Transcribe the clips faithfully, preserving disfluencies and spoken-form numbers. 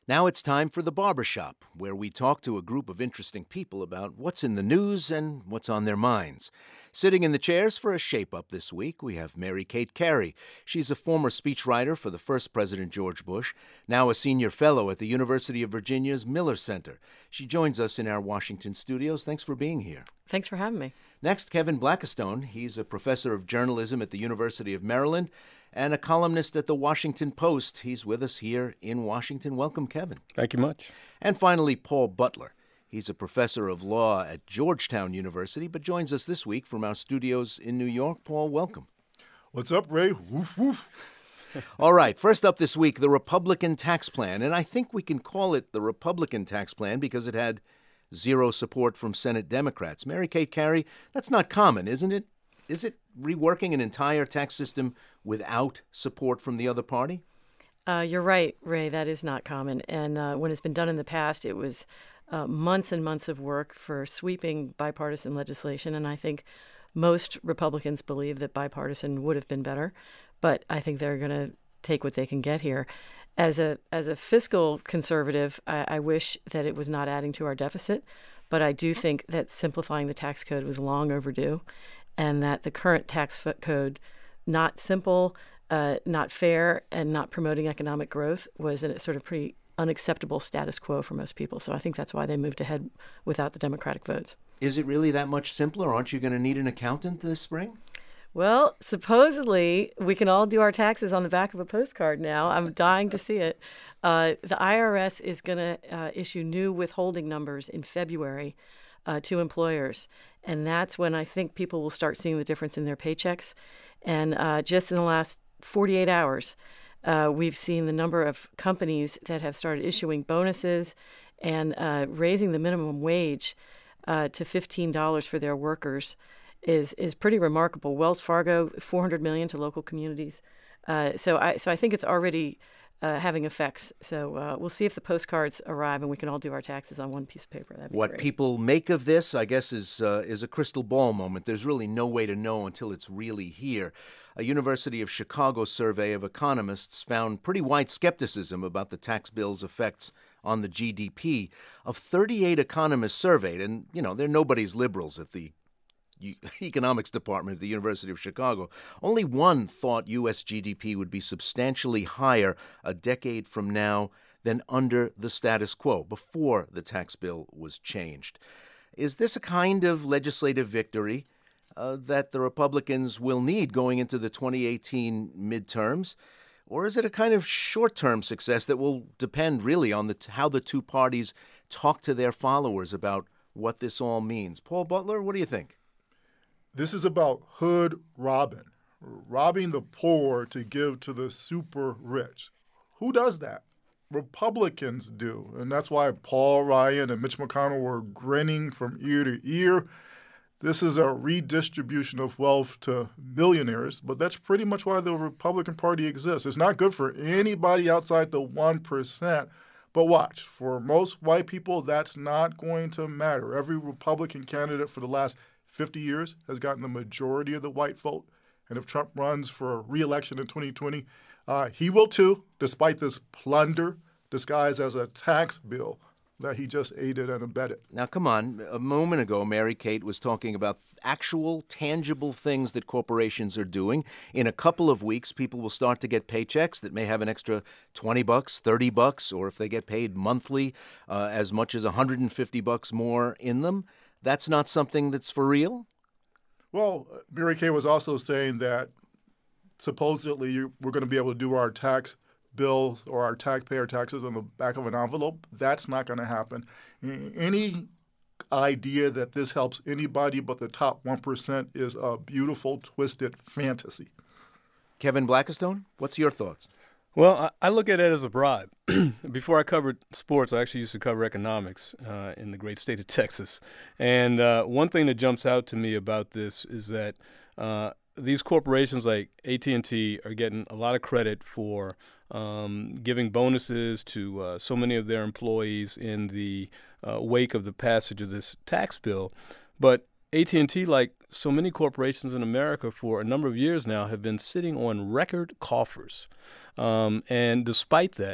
Now it's time for The Barbershop, where we talk to a group of interesting people about what's in the news and what's on their minds. Sitting in the chairs for a shape-up this week, we have Mary Kate Carey. She's a former speechwriter for the first President George Bush, now a senior fellow at the University of Virginia's Miller Center. She joins us in our Washington studios. Thanks for being here. Thanks for having me. Next, Kevin Blackistone. He's a professor of journalism at the University of Maryland and a columnist at the Washington Post. He's with us here in Washington. Welcome, Kevin. Thank you much. And finally, Paul Butler. He's a professor of law at Georgetown University, but joins us this week from our studios in New York. Paul, welcome. What's up, Ray? Woof, woof. All right, first up this week, the Republican tax plan. And I think we can call it the Republican tax plan because it had zero support from Senate Democrats. Mary Kate Carey, that's not common, isn't it? Is it reworking an entire tax system without support from the other party? Uh, you're right, Ray. That is not common. And uh, when it's been done in the past, it was uh, months and months of work for sweeping bipartisan legislation. And I think most Republicans believe that bipartisan would have been better. But I think they're going to take what they can get here. As a as a fiscal conservative, I, I wish that it was not adding to our deficit. But I do think that simplifying the tax code was long overdue, and that the current tax code, not simple, uh, not fair, and not promoting economic growth, was a sort of pretty unacceptable status quo for most people. So I think that's why they moved ahead without the Democratic votes. Is it really that much simpler? Aren't you going to need an accountant this spring? Well, supposedly, we can all do our taxes on the back of a postcard now. I'm dying to see it. Uh, the I R S is going to uh, issue new withholding numbers in February uh, to employers. And that's when I think people will start seeing the difference in their paychecks. And uh, just in the last forty-eight hours, uh, we've seen the number of companies that have started issuing bonuses and uh, raising the minimum wage uh, to fifteen dollars for their workers. is is pretty remarkable. Wells Fargo, four hundred million dollars to local communities. Uh, so I so I think it's already uh, having effects. So uh, we'll see if the postcards arrive and we can all do our taxes on one piece of paper. That'd be what great. People make of this, I guess, is uh, is a crystal ball moment. There's really no way to know until it's really here. A University of Chicago survey of economists found pretty wide skepticism about the tax bill's effects on the G D P. Of thirty-eight economists surveyed, and you know they're nobody's liberals at the economics department at the University of Chicago, only one thought U S G D P would be substantially higher a decade from now than under the status quo, before the tax bill was changed. Is this a kind of legislative victory uh, that the Republicans will need going into the twenty eighteen midterms? Or is it a kind of short-term success that will depend really on the, how the two parties talk to their followers about what this all means? Paul Butler, what do you think? This is about hood robbing, robbing the poor to give to the super rich. Who does that? Republicans do. And that's why Paul Ryan and Mitch McConnell were grinning from ear to ear. This is a redistribution of wealth to millionaires, but that's pretty much why the Republican Party exists. It's not good for anybody outside the one percent. But watch, for most white people, that's not going to matter. Every Republican candidate for the last fifty years has gotten the majority of the white vote. And if Trump runs for re-election in twenty twenty, uh, he will too, despite this plunder disguised as a tax bill that he just aided and abetted. Now, come on. A moment ago, Mary Kate was talking about actual, tangible things that corporations are doing. In a couple of weeks, people will start to get paychecks that may have an extra twenty bucks, thirty bucks, or if they get paid monthly, uh, as much as one hundred fifty bucks more in them. That's not something that's for real? Well, Mary Kay was also saying that supposedly you, we're going to be able to do our tax bills or our taxpayer taxes on the back of an envelope. That's not going to happen. Any idea that this helps anybody but the top one percent is a beautiful, twisted fantasy. Kevin Blackistone, what's your thoughts? Well, I look at it as a bribe. Before I covered sports, I actually used to cover economics uh, in the great state of Texas. And uh, one thing that jumps out to me about this is that uh, these corporations like A T and T are getting a lot of credit for um, giving bonuses to uh, so many of their employees in the uh, wake of the passage of this tax bill. But A T and T, like so many corporations in America for a number of years now, have been sitting on record coffers. Um, and despite that,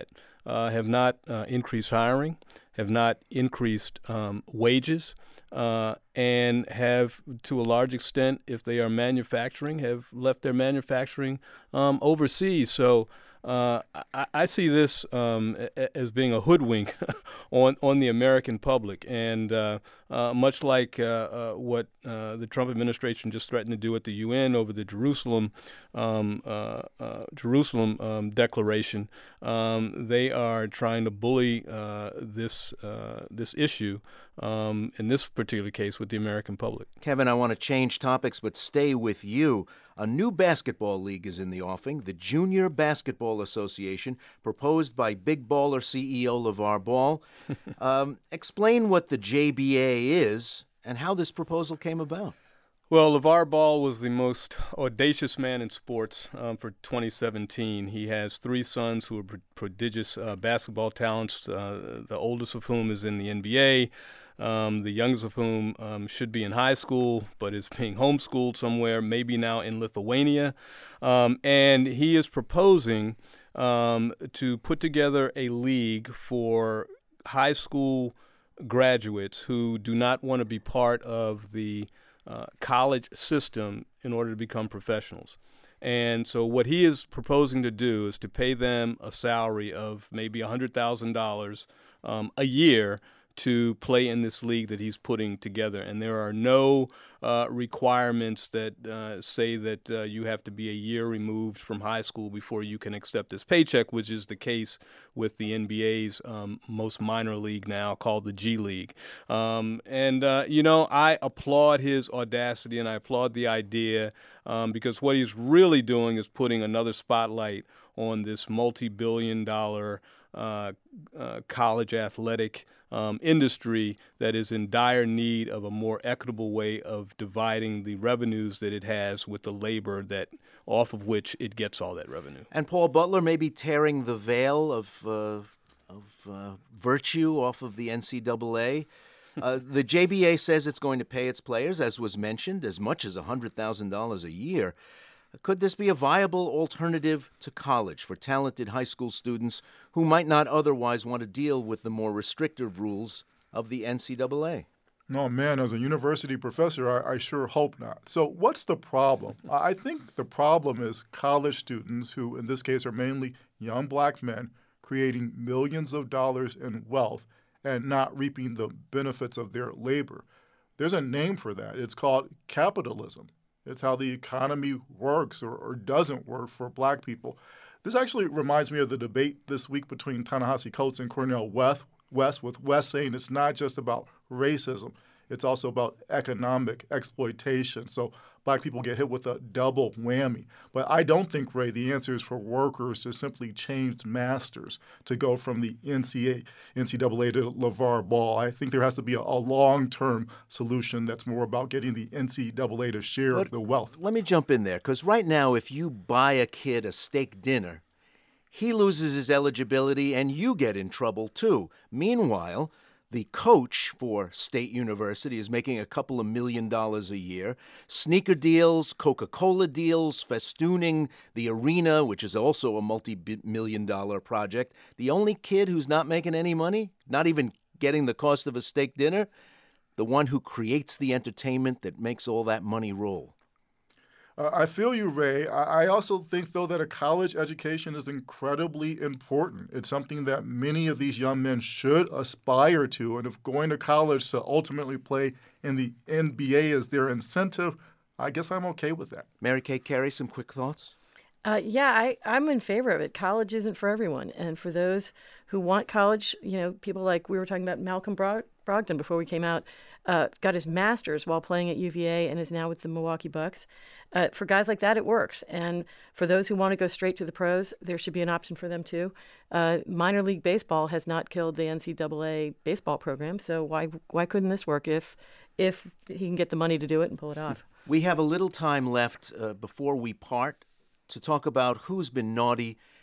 uh, have not uh, increased hiring, have not increased um, wages, uh, and have, to a large extent, if they are manufacturing, have left their manufacturing um, overseas. So uh, I, I see this um, a, as being a hoodwink on, on the American public. And uh, uh, much like uh, uh, what uh, the Trump administration just threatened to do at the U N over the Jerusalem um, uh, uh, Jerusalem um, declaration, um, they are trying to bully uh, this uh, this issue, um, in this particular case, with the American public. Kevin, I want to change topics, but stay with you. A new basketball league is in the offing, the Junior Basketball Association, proposed by Big Baller C E O LeVar Ball. um, explain what the J B A is and how this proposal came about. Well, LeVar Ball was the most audacious man in sports um, for twenty seventeen. He has three sons who are pro- prodigious uh, basketball talents, uh, the oldest of whom is in the N B A. Um, the youngest of whom um, should be in high school, but is being homeschooled somewhere, maybe now in Lithuania. Um, and he is proposing um, to put together a league for high school graduates who do not want to be part of the uh, college system in order to become professionals. And so what he is proposing to do is to pay them a salary of maybe one hundred thousand dollars um, a year to play in this league that he's putting together. And there are no uh, requirements that uh, say that uh, you have to be a year removed from high school before you can accept this paycheck, which is the case with the N B A's um, most minor league now, called the G League. Um, and, uh, you know, I applaud his audacity and I applaud the idea um, because what he's really doing is putting another spotlight on this multi-billion dollar uh, uh, college athletic Um, industry that is in dire need of a more equitable way of dividing the revenues that it has with the labor that off of which it gets all that revenue. And Paul Butler may be tearing the veil of uh, of uh, virtue off of the N C double A. Uh, the J B A says it's going to pay its players, as was mentioned, as much as one hundred thousand dollars a year. Could this be a viable alternative to college for talented high school students who might not otherwise want to deal with the more restrictive rules of the N C double A? No, man, as a university professor, I, I sure hope not. So what's the problem? I think the problem is college students who, in this case, are mainly young black men creating millions of dollars in wealth and not reaping the benefits of their labor. There's a name for that. It's called capitalism. It's how the economy works or, or doesn't work for black people. This actually reminds me of the debate this week between Ta-Nehisi Coates and Cornel West, West, with West saying it's not just about racism. It's also about economic exploitation. So black people get hit with a double whammy. But I don't think, Ray, the answer is for workers to simply change masters to go from the N C double A to LeVar Ball. I think there has to be a, a long-term solution that's more about getting the N C double A to share But the wealth. Let me jump in there, because right now, if you buy a kid a steak dinner, he loses his eligibility and you get in trouble too. Meanwhile, the coach for State University is making a couple of million dollars a year. Sneaker deals, Coca-Cola deals, festooning the arena, which is also a multi-million dollar project. The only kid who's not making any money, not even getting the cost of a steak dinner, the one who creates the entertainment that makes all that money roll. Uh, I feel you, Ray. I, I also think, though, that a college education is incredibly important. It's something that many of these young men should aspire to. And if going to college to ultimately play in the N B A is their incentive, I guess I'm okay with that. Mary Kay Carey, some quick thoughts? Uh, yeah, I, I'm in favor of it. College isn't for everyone. And for those who want college, you know, people like we were talking about Malcolm Brog- Brogdon before we came out, uh, got his master's while playing at U V A and is now with the Milwaukee Bucks. Uh, for guys like that, it works. And for those who want to go straight to the pros, there should be an option for them too. Uh, minor league baseball has not killed the N C double A baseball program, so why why couldn't this work if if he can get the money to do it and pull it off? We have a little time left uh, before we part to talk about who's been naughty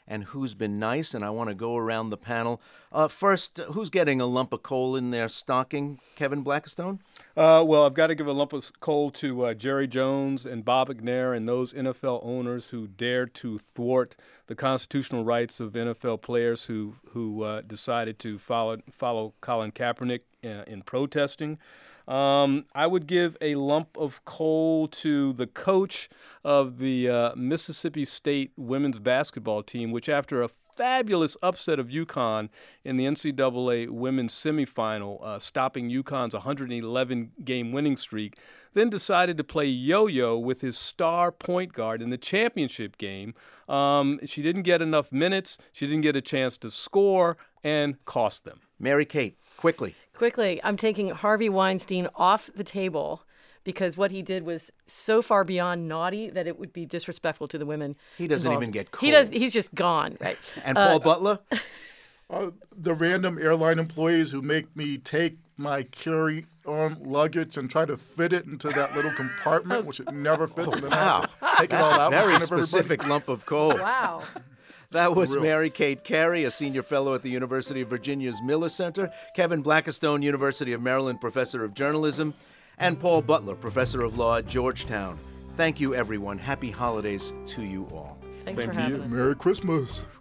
and who's been nice, and I want to go around the panel. Uh, first, who's getting a lump of coal in their stocking? Kevin Blackistone? Uh, well, I've got to give a lump of coal to uh, Jerry Jones and Bob McNair and those N F L owners who dared to thwart the constitutional rights of N F L players who who uh, decided to follow follow Colin Kaepernick uh, in protesting. Um, I would give a lump of coal to the coach of the uh, Mississippi State women's basketball team, which after a fabulous upset of UConn in the N C double A women's semifinal, uh, stopping UConn's one hundred eleven game winning streak, then decided to play yo-yo with his star point guard in the championship game. Um, she didn't get enough minutes. She didn't get a chance to score and cost them. Mary Kate, quickly. Quickly, I'm taking Harvey Weinstein off the table because what he did was so far beyond naughty that it would be disrespectful to the women. He doesn't involved. even get cold. He does. He's just gone, right? And Paul uh, Butler? Uh, the random airline employees who make me take my carry-on luggage and try to fit it into that little compartment, which it never fits. Oh, and then wow. I have to take it all out. in Very front of everybody. specific lump of coal. Wow. That was Real. Mary Kate Carey, a senior fellow at the University of Virginia's Miller Center, Kevin Blackistone, University of Maryland professor of journalism, and Paul Butler, professor of law at Georgetown. Thank you, everyone. Happy holidays to you all. Thanks Same for to having you. us. Merry Christmas.